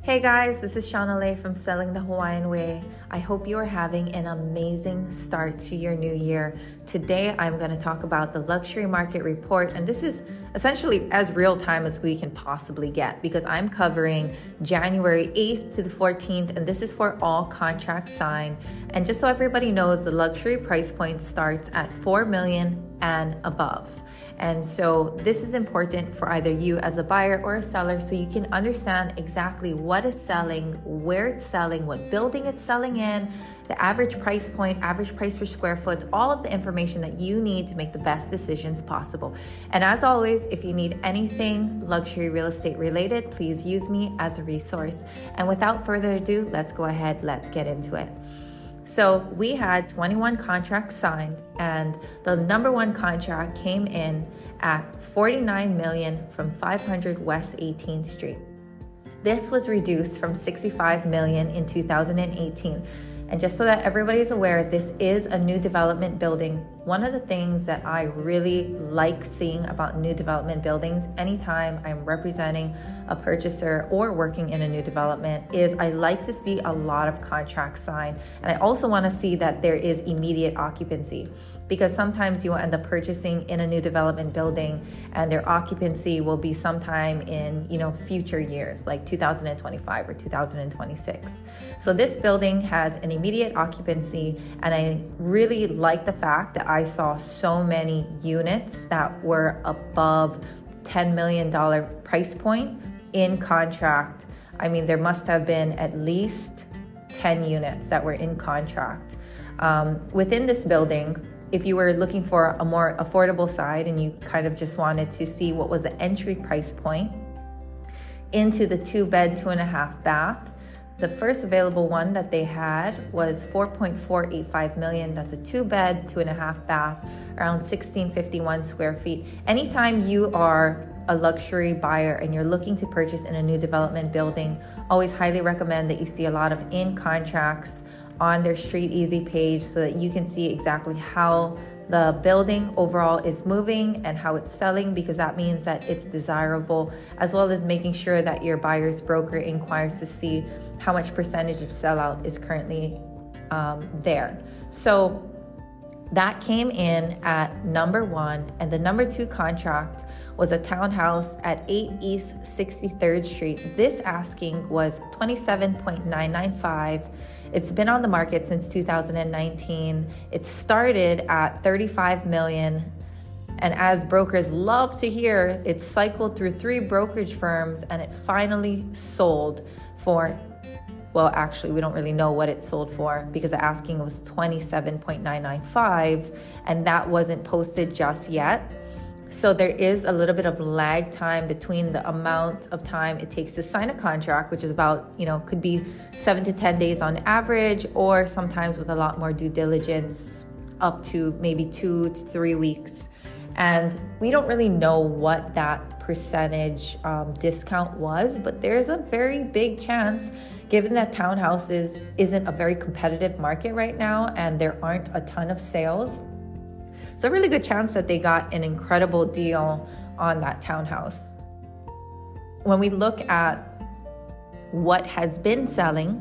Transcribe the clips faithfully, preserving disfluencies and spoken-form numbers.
Hey guys, this is Shauna Lei from Selling the Hawaiian Way. I hope you are having an amazing start to your new year. Today I'm going to talk about the luxury market report, and this is essentially as real time as we can possibly get because I'm covering January eighth to the fourteenth, and this is for all contracts signed. And just so everybody knows, the luxury price point starts at four million dollars and above. And so this is important for either you as a buyer or a seller so you can understand exactly what is selling, where it's selling, what building it's selling in, the average price point, average price per square foot, all of the information that you need to make the best decisions possible. And as always, if you need anything luxury real estate related, please use me as a resource. And without further ado, let's go ahead, let's get into it. So we had twenty-one contracts signed, and the number one contract came in at forty-nine million dollars from five hundred West eighteenth Street. This was reduced from sixty-five million dollars in two thousand eighteen. And just so that everybody's aware, this is a new development building. One of the things that I really like seeing about new development buildings, anytime I'm representing a purchaser or working in a new development, is I like to see a lot of contracts signed. And I also want to see that there is immediate occupancy, because sometimes you'll end up purchasing in a new development building and their occupancy will be sometime in, you know, future years, like two thousand twenty-five or two thousand twenty-six. So this building has an immediate occupancy, and I really like the fact that I saw so many units that were above ten million dollars price point in contract. I mean, there must have been at least ten units that were in contract. Um, within this building, if you were looking for a more affordable side and you kind of just wanted to see what was the entry price point into the two bed, two and a half bath, the first available one that they had was four point four eight five million. That's a two bed, two and a half bath, around sixteen fifty-one square feet. Anytime you are a luxury buyer and you're looking to purchase in a new development building, always highly recommend that you see a lot of in contracts on their Street Easy page so that you can see exactly how the building overall is moving and how it's selling, because that means that it's desirable, as well as making sure that your buyer's broker inquires to see how much percentage of sellout is currently um, there. So that came in at number one, and the number two contract was a townhouse at eight East sixty-third Street. This asking was twenty-seven point nine nine five. It's been on the market since two thousand nineteen. It started at thirty-five million dollars, and as brokers love to hear, it cycled through three brokerage firms and it finally sold for, well, actually, we don't really know what it sold for because the asking was twenty-seven point nine nine five, and that wasn't posted just yet. So there is a little bit of lag time between the amount of time it takes to sign a contract, which is about, you know, could be seven to ten days on average, or sometimes with a lot more due diligence, up to maybe two to three weeks. And we don't really know what that percentage um, discount was, but there's a very big chance, given that townhouses isn't a very competitive market right now and there aren't a ton of sales. It's a really good chance that they got an incredible deal on that townhouse. When we look at what has been selling,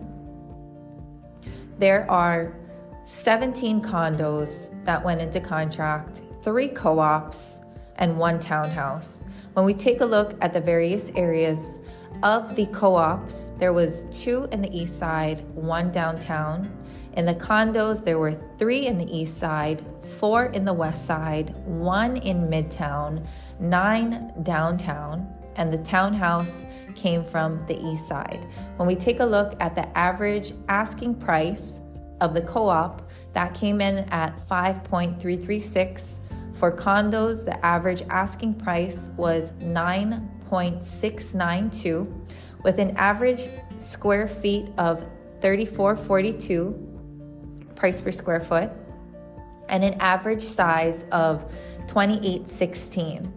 there are seventeen condos that went into contract, three co-ops, and one townhouse. When we take a look at the various areas of the co-ops, there was two in the east side, one downtown. In the condos, there were three in the east side, four in the west side, one in midtown, nine downtown, and the townhouse came from the east side. When we take a look at the average asking price of the co-op, that came in at five point three three six. For condos, the average asking price was nine point six nine two, with an average square feet of thirty-four forty-two price per square foot, and an average size of twenty-eight sixteen.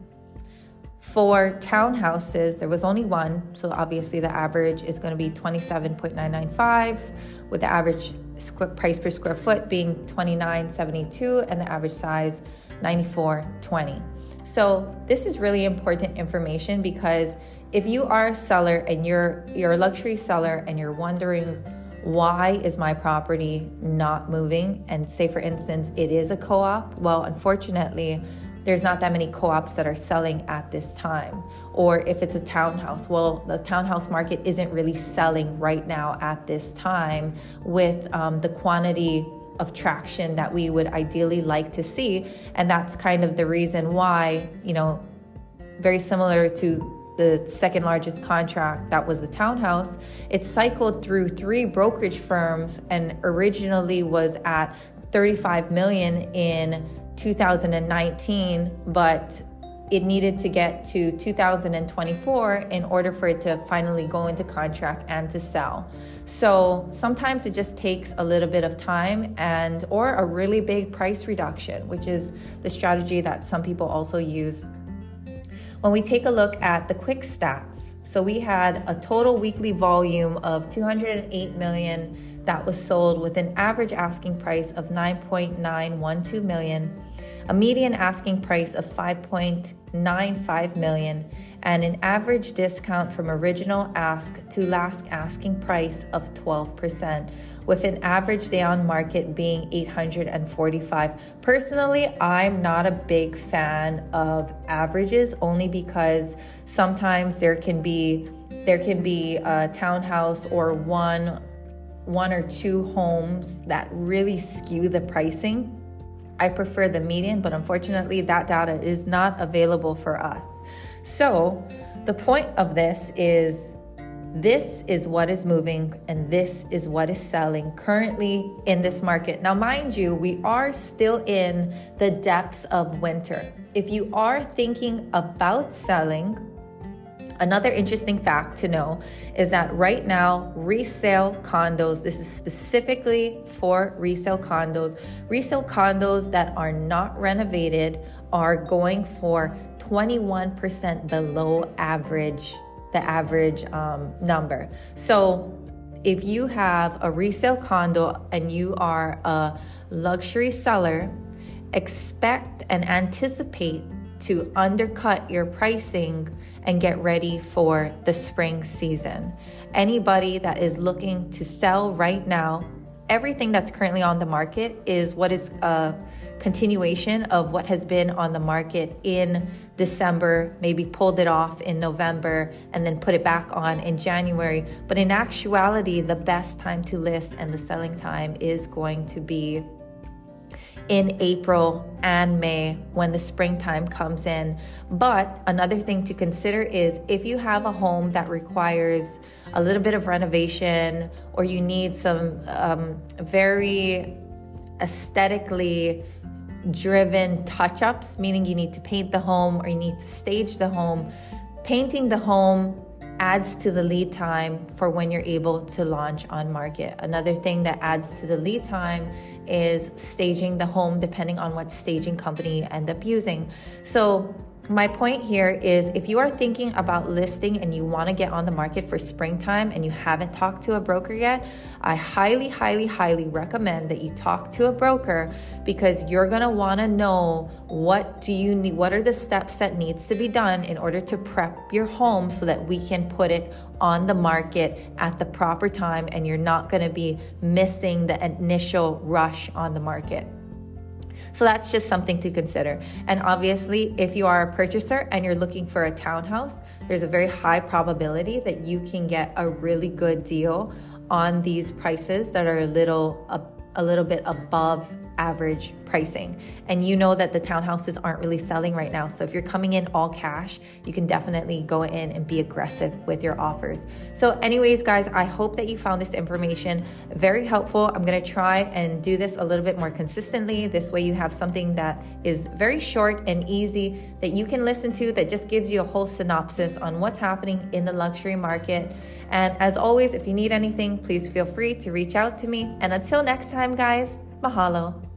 For townhouses, there was only one, so obviously the average is going to be twenty-seven point nine nine five, with the average squ- price per square foot being twenty-nine seventy-two, and the average size ninety-four twenty. So this is really important information, because if you are a seller and you're you're a luxury seller and you're wondering, why is my property not moving? And say, for instance, it is a co-op. Well, unfortunately, there's not that many co-ops that are selling at this time. Or if it's a townhouse, well, the townhouse market isn't really selling right now at this time with um, the quantity of traction that we would ideally like to see. And that's kind of the reason why, you know, very similar to the second largest contract, that was the townhouse, it cycled through three brokerage firms and originally was at thirty-five million in two thousand nineteen, but it needed to get to two thousand twenty-four in order for it to finally go into contract and to sell. So sometimes it just takes a little bit of time and or a really big price reduction, which is the strategy that some people also use. When we take a look at the quick stats, so we had a total weekly volume of two hundred eight million that was sold with an average asking price of nine point nine one two million, a median asking price of five point nine five million, and an average discount from original ask to last asking price of twelve percent, with an average day on market being eight hundred forty-five. Personally, I'm not a big fan of averages, only because sometimes there can be there can be a townhouse or one one or two homes that really skew the pricing. I prefer the median, but unfortunately that data is not available for us. So the point of this is, this is what is moving and this is what is selling currently in this market. Now, mind you, we are still in the depths of winter. If you are thinking about selling, another interesting fact to know is that right now, resale condos, this is specifically for resale condos, resale condos that are not renovated are going for twenty-one percent below average, the average um, number. So if you have a resale condo and you are a luxury seller, expect and anticipate to undercut your pricing and get ready for the spring season. Anybody that is looking to sell right now, everything that's currently on the market is what is a continuation of what has been on the market in December, maybe pulled it off in November and then put it back on in January. But in actuality, the best time to list and the selling time is going to be in April and May when the springtime comes in. But another thing to consider is if you have a home that requires a little bit of renovation, or you need some um, very aesthetically driven touch-ups, meaning you need to paint the home or you need to stage the home, painting the home adds to the lead time for when you're able to launch on market. Another thing that adds to the lead time is staging the home, depending on what staging company you end up using. So my point here is, if you are thinking about listing and you want to get on the market for springtime and you haven't talked to a broker yet, I highly, highly, highly recommend that you talk to a broker, because you're going to want to know what do you need, what are the steps that needs to be done in order to prep your home so that we can put it on the market at the proper time and you're not going to be missing the initial rush on the market. So that's just something to consider. And obviously, if you are a purchaser and you're looking for a townhouse, there's a very high probability that you can get a really good deal on these prices that are a little, a, a little bit above average pricing. And you know that the townhouses aren't really selling right now. So if you're coming in all cash, you can definitely go in and be aggressive with your offers. So anyways, guys, I hope that you found this information very helpful. I'm going to try and do this a little bit more consistently. This way you have something that is very short and easy that you can listen to, that just gives you a whole synopsis on what's happening in the luxury market. And as always, if you need anything, please feel free to reach out to me. And until next time, guys, mahalo.